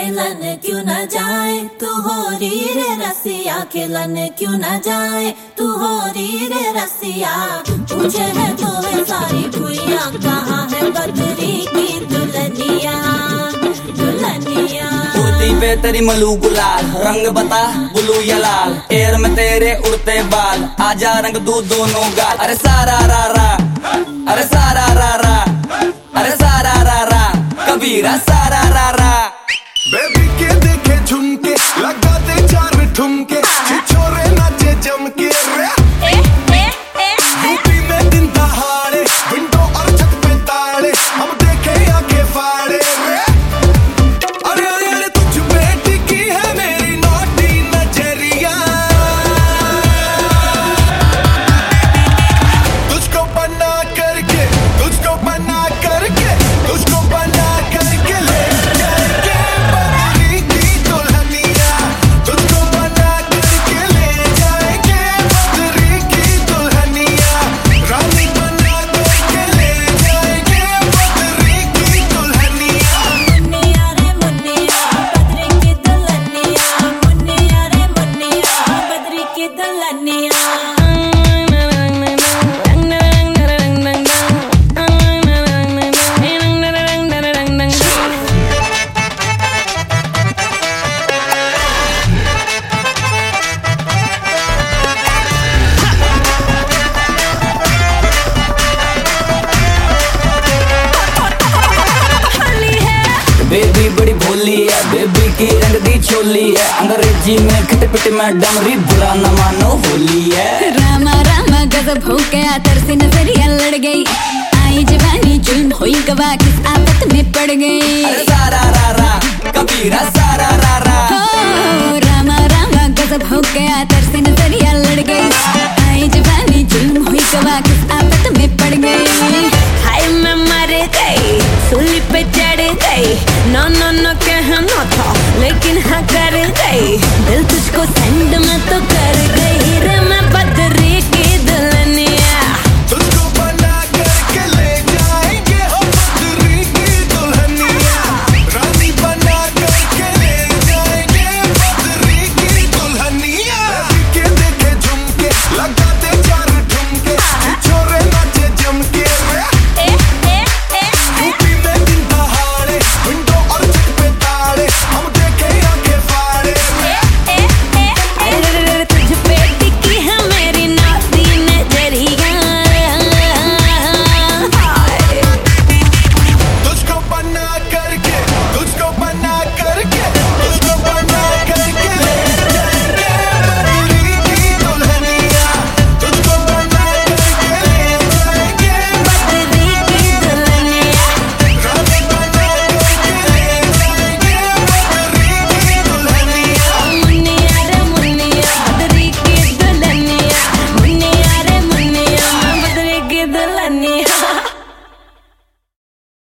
खेलन क्यों न जाए, तू हो री रे रसिया, खेलन क्यों न जाए, तू हो री रे रसिया। पूछे है तो वे सारी भुइयां, कहाँ है बदरी की दुल्हनिया, दुल्हनिया। कुर्ती पे तेरी मलू गुलाल, रंग बता ब्लू या लाल, एयर में तेरे उड़ते बाल, आजा रंग दू दोनों गाल। अरे सारा रा रा, अरे सारा रा रा, अरे सारा रा रा, कबीरा सारा रा रा। बेबी के देखे झुमके, लगा दे चार ठुमके, छोरे नाचे जम के रे। यूपी में दिन दहाड़े, विंडो और छत पे ताड़े, हम देखे आंखें फाड़े रे। अरे अरे अरे तुझ पे टिकी है मेरी नौटी नजरिया, तुझको बना करके, तुझको बना करके, तुझको बना करके ले जाएंगे बदरी की दुल्हनिया, तुझको बना करके ले जाएंगे बदरी की दुल्हनिया, रानी बना करके ले जाएंगे बदरी की दुल्हनिया। मुन्निया रे मुन्निया, बदरी की दुल्हनिया, मुन्निया रे मुन्निया, बदरी की दुल्हनिया। बेबी बड़ी भोली है, बेबी की रंग दी छोली है, अंग्रेजी में खट पिट में डमरी, बुरा न मानो होली है। रामा रामा गजब हो गया, तरसी नजरिया लड़ गई, आई जवानी जुल्म हुई गवा, किस आफत में पड़ गई। अरे सारा रा रा, कबीरा सारा रा रा। हो रामा रामा गजब हो गया, तरसी नजरिया लड़ गई, आई जवानी जुल्म हुई गवा, किस आफत में पड़ गई। हाय मैं मर गई, सूली पे चढ़ गई, नो नो नो कहना था लेकिन हाँ कर गई, दिल तुझको